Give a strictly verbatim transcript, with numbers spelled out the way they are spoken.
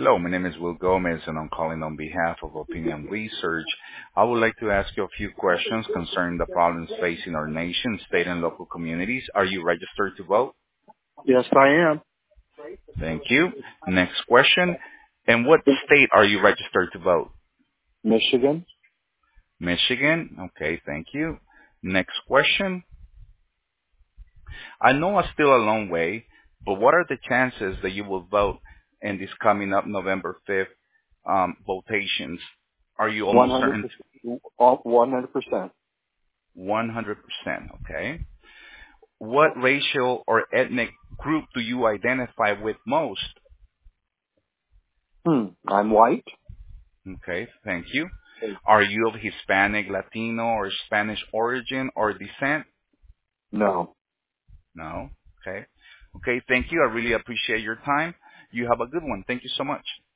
Hello, my name is Will Gomez, and I'm calling on behalf of Opinion Research. I would like to ask you a few questions concerning the problems facing our nation, state, and local communities. Are you registered to vote? Yes, I am. Thank you. Next question. In what state are you registered to vote? Michigan. Michigan. Okay, thank you. Next question. I know it's still a long way, but what are the chances that you will vote in this coming up November fifth um, votations? Are you almost certain? one hundred percent. one hundred percent. one hundred percent, okay. What racial or ethnic group do you identify with most? Hmm. I'm white? Okay, thank you. Are you of Hispanic, Latino, or Spanish origin or descent? No. No. Okay. Okay, thank you. I really appreciate your time. You have a good one. Thank you so much.